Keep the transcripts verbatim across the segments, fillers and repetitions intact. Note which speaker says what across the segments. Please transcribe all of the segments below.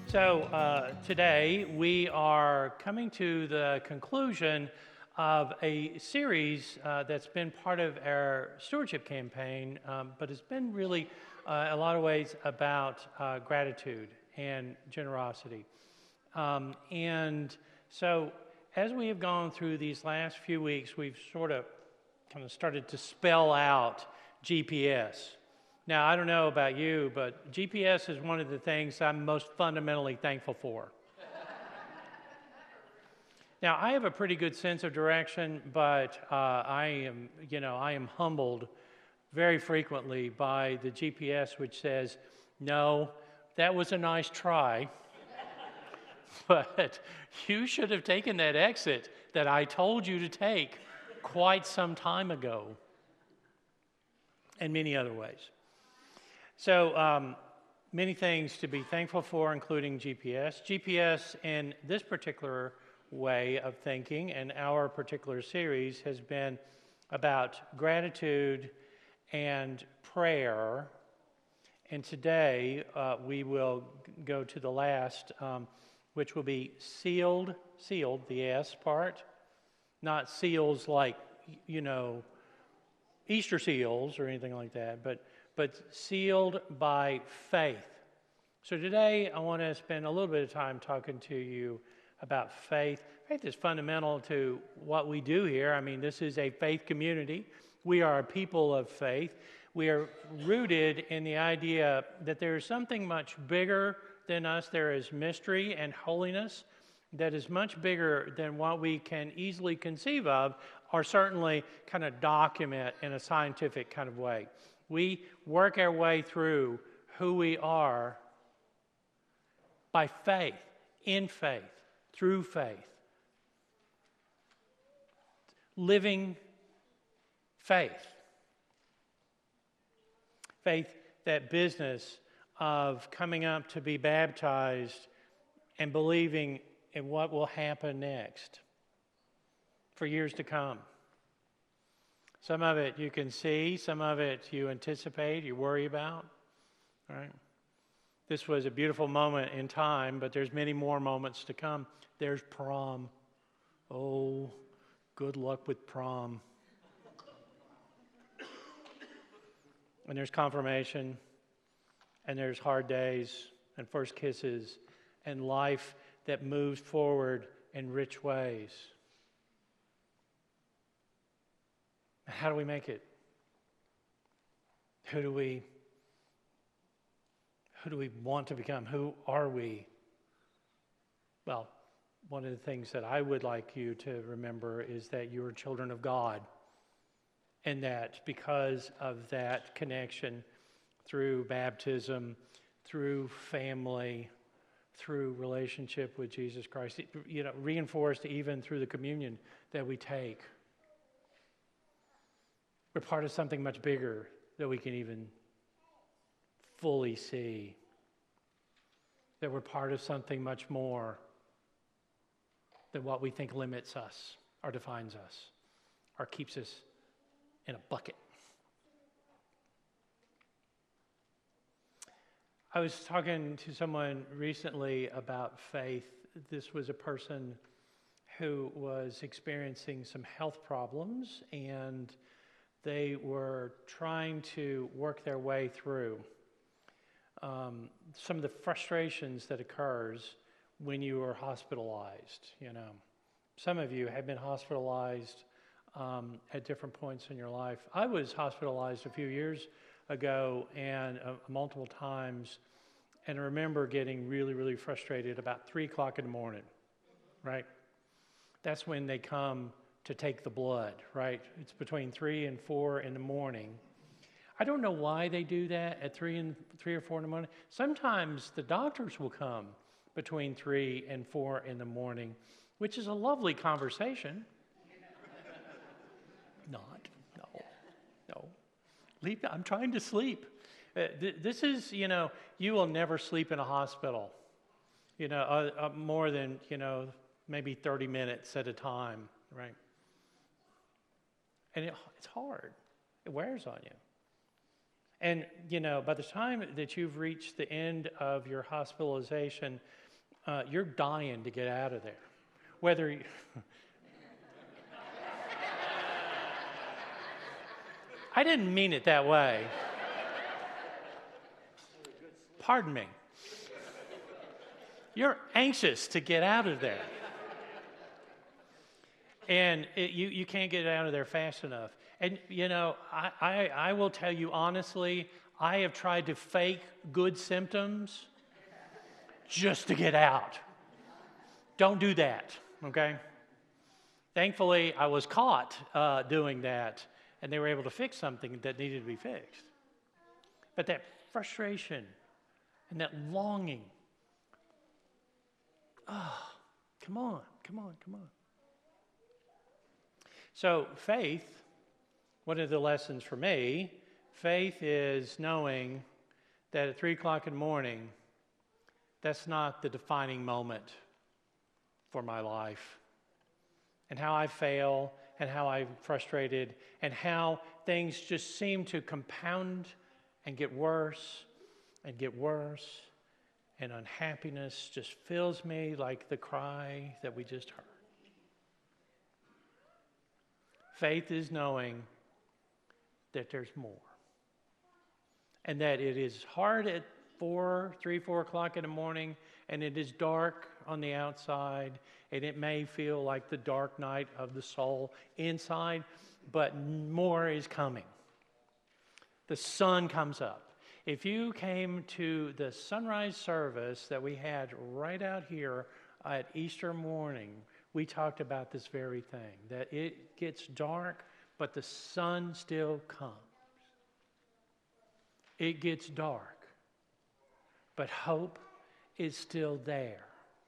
Speaker 1: So uh, today we are coming to the conclusion of a series uh, that's been part of our stewardship campaign, um, but it's been really uh, a lot of ways about uh, gratitude and generosity. Um, and so as we have gone through these last few weeks, we've sort of kind of started to spell out G P S. Now, I don't know about you, but G P S is one of the things I'm most fundamentally thankful for. Now, I have a pretty good sense of direction, but uh, I am, you know, I am humbled very frequently by the G P S, which says, no, that was a nice try, but you should have taken that exit that I told you to take quite some time ago, and many other ways. So um, many things to be thankful for, including G P S. G P S in this particular way of thinking and our particular series has been about gratitude and prayer. And today uh, we will go to the last, um, which will be sealed, sealed, the S part, not seals like, you know, Easter seals or anything like that, but but sealed by faith. So today I want to spend a little bit of time talking to you about faith. Faith is fundamental to what we do here. I mean, this is a faith community. We are a people of faith. We are rooted in the idea that there is something much bigger than us. There is mystery and holiness that is much bigger than what we can easily conceive of or certainly kind of document in a scientific kind of way. We work our way through who we are by faith, in faith, through faith. Living faith. Faith, that business of coming up to be baptized and believing in what will happen next for years to come. Some of it you can see, some of it you anticipate, you worry about, right? This was a beautiful moment in time, but there's many more moments to come. There's prom. Oh, good luck with prom. And there's confirmation, and there's hard days, and first kisses, and life that moves forward in rich ways. How do we make it? Who do we, who do we want to become? Who are we? Well, one of the things that I would like you to remember is that you are children of God, and that because of that connection through baptism, through family, through relationship with Jesus Christ, you know, reinforced even through the communion that we take. We're part of something much bigger that we can even fully see. That we're part of something much more than what we think limits us or defines us or keeps us in a bucket. I was talking to someone recently about faith. This was a person who was experiencing some health problems, and they were trying to work their way through um, some of the frustrations that occurs when you are hospitalized. You know, some of you have been hospitalized um, at different points in your life. I was hospitalized a few years ago, and uh, multiple times, and I remember getting really, really frustrated about three o'clock in the morning. Right? That's when they come to take the blood, right? It's between three and four in the morning. I don't know why they do that at three and three or four in the morning. Sometimes the doctors will come between three and four in the morning, which is a lovely conversation. Not, no, no. Leave, I'm trying to sleep. Uh, th- this is, you know, you will never sleep in a hospital, you know, uh, uh, more than, you know, maybe thirty minutes at a time, right? And it, it's hard. It wears on you. And, you know, by the time that you've reached the end of your hospitalization, uh, you're dying to get out of there. Whether you... I didn't mean it that way. Pardon me. You're anxious to get out of there. And it, you, you can't get out of there fast enough. And, you know, I, I, I will tell you honestly, I have tried to fake good symptoms just to get out. Don't do that, okay? Thankfully, I was caught uh, doing that, and they were able to fix something that needed to be fixed. But that frustration and that longing, oh, come on, come on, come on. So faith, one of the lessons for me, faith is knowing that at three o'clock in the morning, that's not the defining moment for my life. And how I fail, and how I'm frustrated, and how things just seem to compound and get worse and get worse, and unhappiness just fills me like the cry that we just heard. Faith is knowing that there's more. And that it is hard at four, three, four o'clock in the morning, and it is dark on the outside, and it may feel like the dark night of the soul inside, but more is coming. The sun comes up. If you came to the sunrise service that we had right out here at Easter morning, we talked about this very thing, that it gets dark, but the sun still comes. It gets dark, but hope is still there.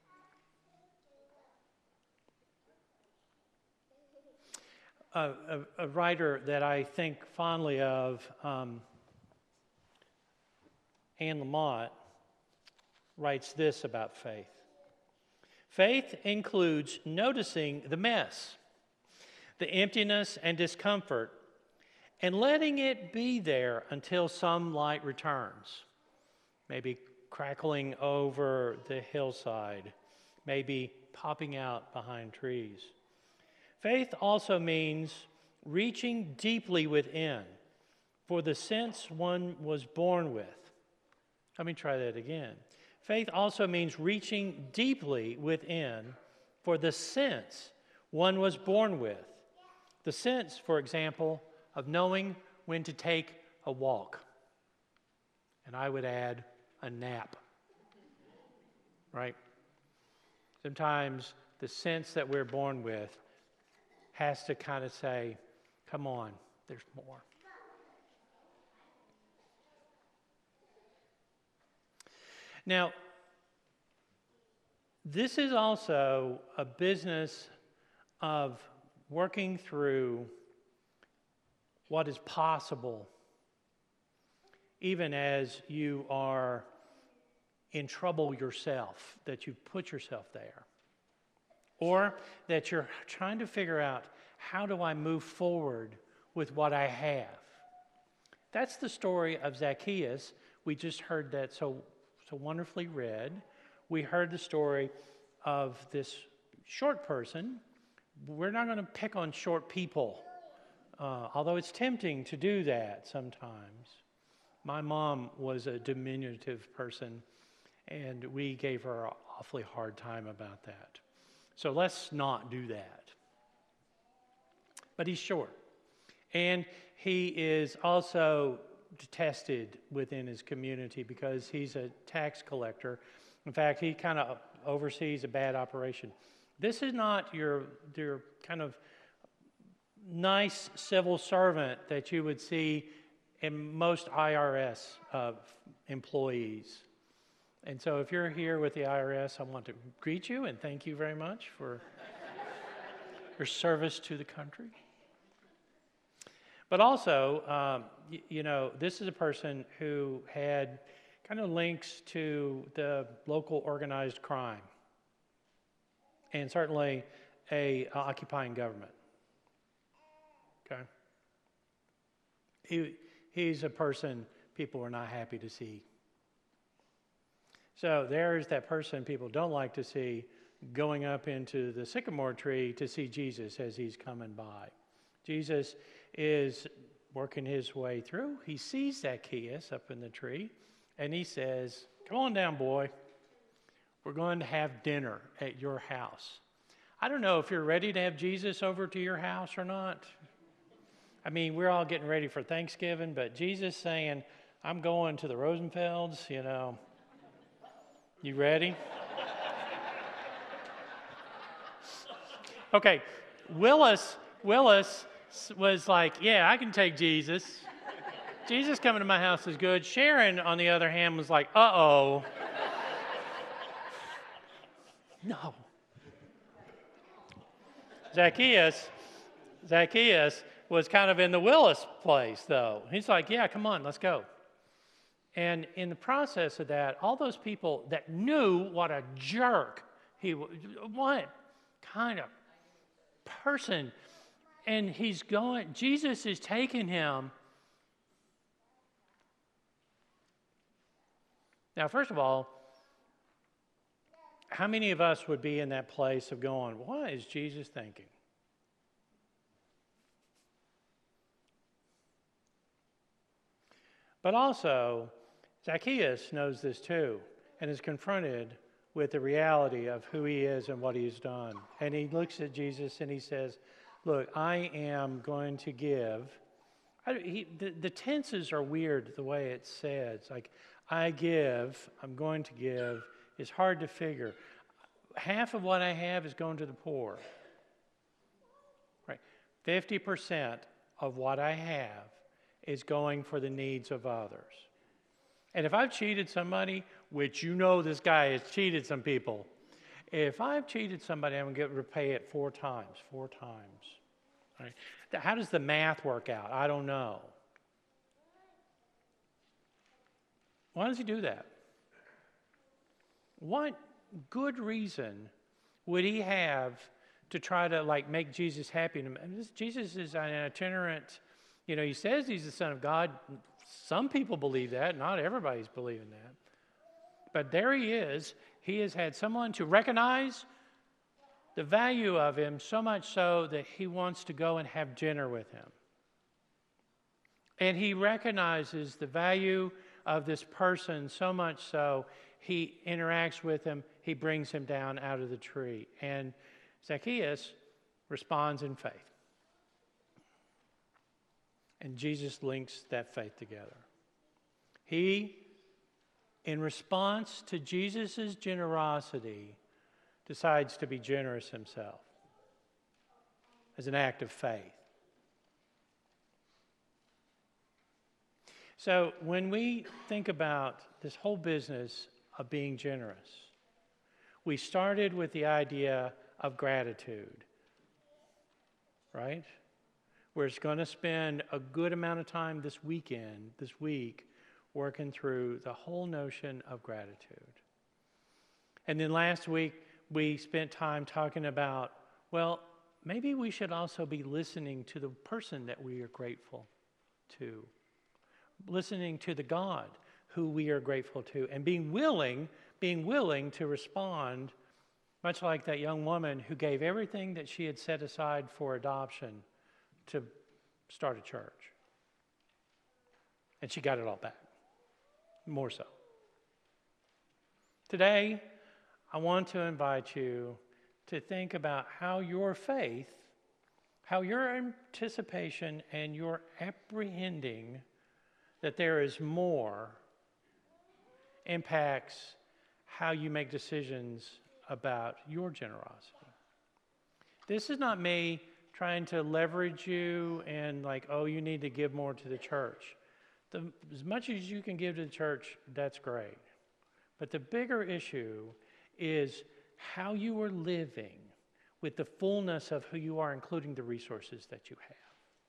Speaker 1: A, a, a writer that I think fondly of, um, Anne Lamott, writes this about faith. Faith includes noticing the mess, the emptiness and discomfort, and letting it be there until some light returns. Maybe crackling over the hillside, maybe popping out behind trees. Faith also means reaching deeply within for the sense one was born with. Let me try that again. Faith also means reaching deeply within for the sense one was born with. The sense, for example, of knowing when to take a walk. And I would add a nap. Right? Sometimes the sense that we're born with has to kind of say, come on, there's more. Now, this is also a business of working through what is possible, even as you are in trouble yourself, that you've put yourself there. Or that you're trying to figure out, how do I move forward with what I have? That's the story of Zacchaeus. We just heard that so, so wonderfully read. We heard the story of this short person. We're not going to pick on short people, uh, although it's tempting to do that sometimes. My mom was a diminutive person, and we gave her an awfully hard time about that. So let's not do that. But he's short. And he is also detested within his community because he's a tax collector. In fact, he kind of oversees a bad operation. This is not your, your kind of nice civil servant that you would see in most I R S uh, employees. And so if you're here with the I R S, I want to greet you and thank you very much for your service to the country. But also, um, y- you know, this is a person who had kind of links to the local organized crime and certainly a uh, occupying government. Okay? He, he's a person people were not happy to see. So there's that person people don't like to see going up into the sycamore tree to see Jesus as he's coming by. Jesus is working his way through. He sees Zacchaeus up in the tree, and he says, "Come on down, boy. We're going to have dinner at your house." I don't know if you're ready to have Jesus over to your house or not. I mean, we're all getting ready for Thanksgiving, but Jesus saying, "I'm going to the Rosenfelds," you know. You ready? Okay, Willis, Willis was like, "Yeah, I can take Jesus. Jesus coming to my house is good." Sharon, on the other hand, was like, "Uh-oh." No. Zacchaeus, Zacchaeus was kind of in the Willis place, though. He's like, "Yeah, come on, let's go." And in the process of that, all those people that knew what a jerk he was, what kind of person, and he's going, Jesus is taking him. Now, first of all, how many of us would be in that place of going, what is Jesus thinking? But also, Zacchaeus knows this too, and is confronted with the reality of who he is and what he's done. And he looks at Jesus and he says, "Look, I am going to give." I, he, the, the tenses are weird the way it says. Like, I give, I'm going to give, is hard to figure. Half of what I have is going to the poor. Right? fifty percent of what I have is going for the needs of others. And if I've cheated somebody, which you know this guy has cheated some people, if I've cheated somebody, I'm going to get repay it four times, four times. Right? How does the math work out? I don't know. Why does he do that? What good reason would he have to try to like make Jesus happy? And this, Jesus is an itinerant, you know, he says he's the Son of God. Some people believe that. Not everybody's believing that. But there he is. He has had someone to recognize the value of him, so much so that he wants to go and have dinner with him. And he recognizes the value of this person so much so he interacts with him. He brings him down out of the tree. And Zacchaeus responds in faith. And Jesus links that faith together. He, in response to Jesus' generosity, decides to be generous himself as an act of faith. So when we think about this whole business of being generous, we started with the idea of gratitude, right? We're going to spend a good amount of time this weekend, this week, working through the whole notion of gratitude. And then last week, we spent time talking about, well, maybe we should also be listening to the person that we are grateful to, listening to the God who we are grateful to, and being willing, being willing to respond, much like that young woman who gave everything that she had set aside for adoption to start a church. And she got it all back, more so. Today, I want to invite you to think about how your faith, how your anticipation and your apprehending that there is more impacts how you make decisions about your generosity. This is not me trying to leverage you and like, oh, you need to give more to the church. The, as much as you can give to the church, that's great. But the bigger issue is how you are living with the fullness of who you are, including the resources that you have.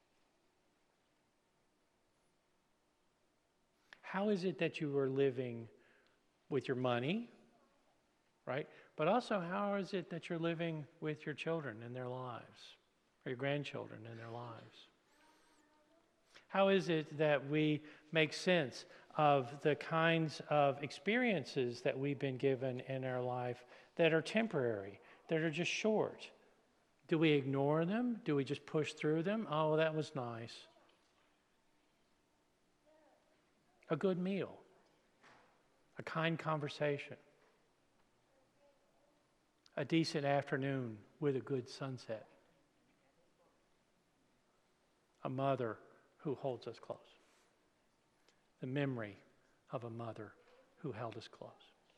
Speaker 1: How is it that you are living with your money, right? But also, how is it that you're living with your children and their lives? Or your grandchildren and their lives? How is it that we make sense of the kinds of experiences that we've been given in our life that are temporary, that are just short? Do we ignore them? Do we just push through them? Oh, that was nice. A good meal, a kind conversation, a decent afternoon with a good sunset, a mother who holds us close, the memory of a mother who held us close.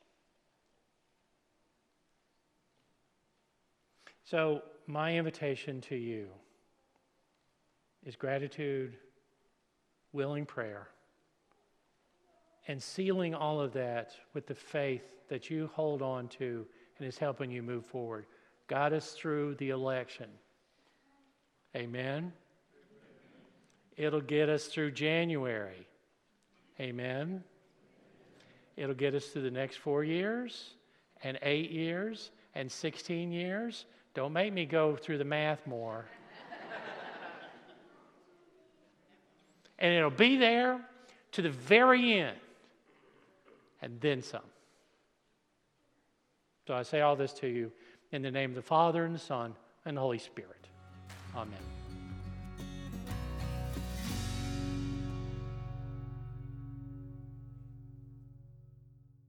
Speaker 1: So my invitation to you is gratitude, willing prayer, and sealing all of that with the faith that you hold on to and is helping you move forward. Guide us through the election. Amen. It'll get us through January. Amen. It'll get us through the next four years and eight years and sixteen years. Don't make me go through the math more. And it'll be there to the very end and then some. So I say all this to you in the name of the Father and the Son and the Holy Spirit. Amen.